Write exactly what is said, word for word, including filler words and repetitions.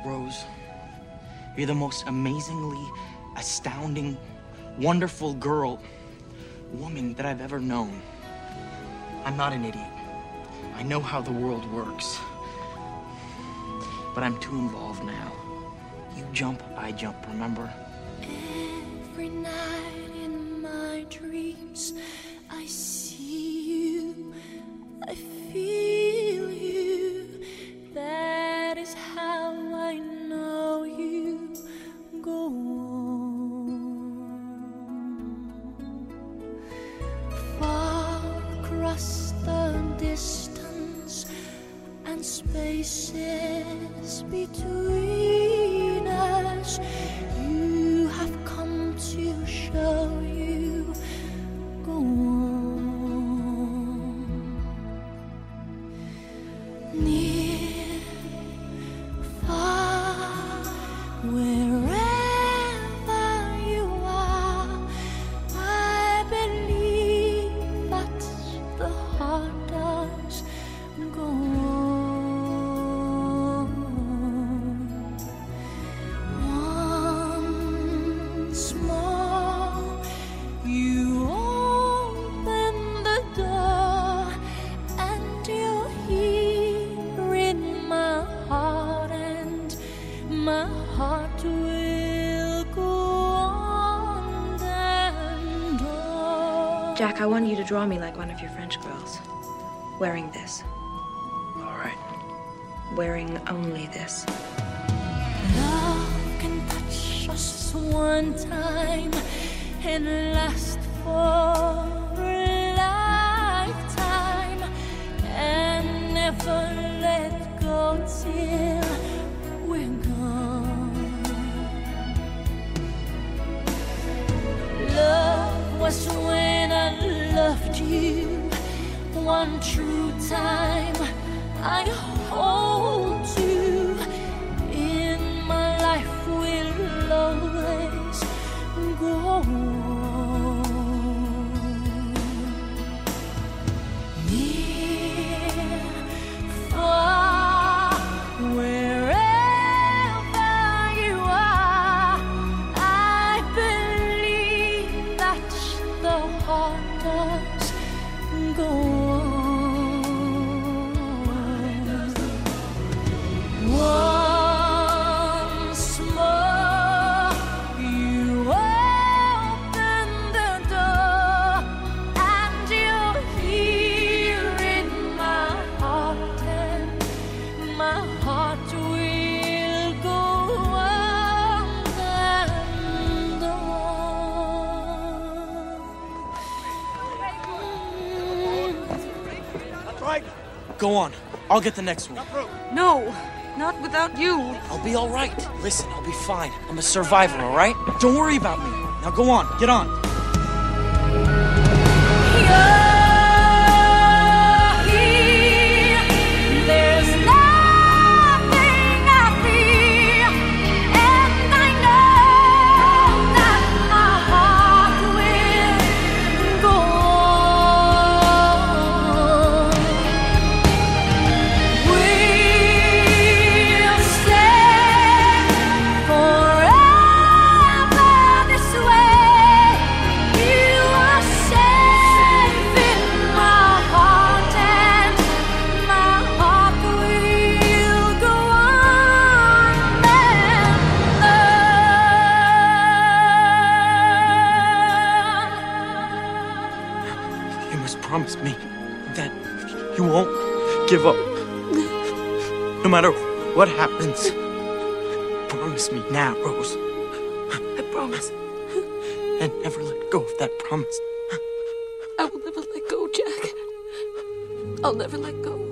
Rose. You're the most amazingly, astounding, wonderful girl, woman that I've ever known. I'm not an idiot. I know how the world works. But I'm too involved now. You jump, I jump, remember? Every night in my dreams, I see you, I feel you. That is how I know you. Go on. Far across the distance and spaces between us, you have come to show you. Go on. Near, far, wherever you are, I believe that the heart does go on. Once more, you open the door, and you're here in my heart, and my heart will go on and on. Jack, I want you to draw me like one of your French girls. Wearing this. All right. Wearing only this. Love can touch us one time and last for a lifetime, and never let go till we're gone. Love was when I loved you one true time. I hold you in my life, will always go on. Near, far, wherever you are, I believe that the heart does go on. Once more, you open the door, and you're here in my heart, and my heart will go on and on. Right. Go on. I'll get the next one. No, not without you. I'll be all right. Listen, I'll be fine. I'm a survivor, all right? Don't worry about me. Now go on. Get on. There's nothing I fear, and I know that my heart will go on. We'll stay forever this way. You are safe in my heart, and my heart will go on and You must promise me that you won't give up. No matter what happens. Promise me now, Rose. I promise. And never let go of that promise. I will never let go, Jack. I'll never let go.